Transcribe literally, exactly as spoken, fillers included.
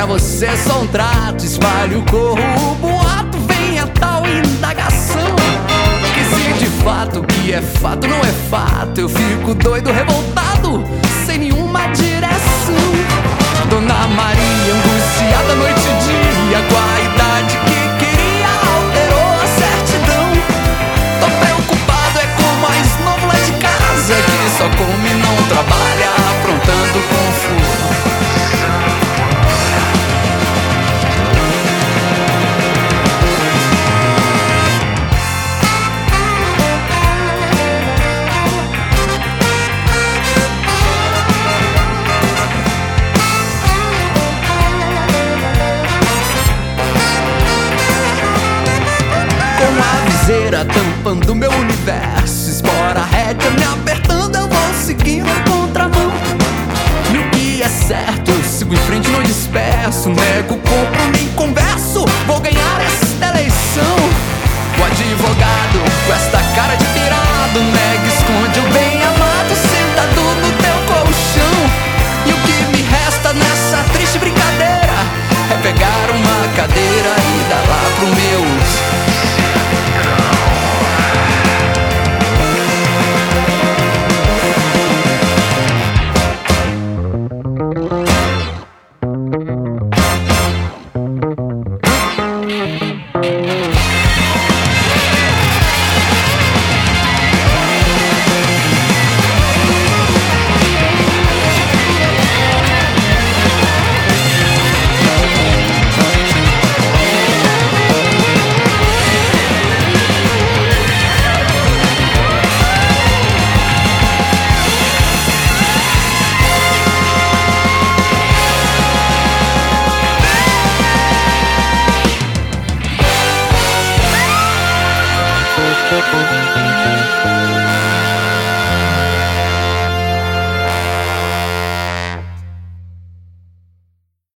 Pra você é só um trato, espalho, corro o boato, vem a tal indagação. Que se de fato o que é fato não é fato, eu fico doido, revoltado, sem nenhuma direção. Dona Maria, angustiada noite e dia, com a idade que queria, alterou a certidão. Tô preocupado, é com o mais novo lá de casa, que só come e não trabalha, aprontando confusão. Tampando meu universo, espora a rédea me apertando, eu vou seguindo a contramão. E o que é certo, eu sigo em frente, não disperso, nego, compro, nem converso, vou ganhar esta eleição. O advogado com esta cara de pirata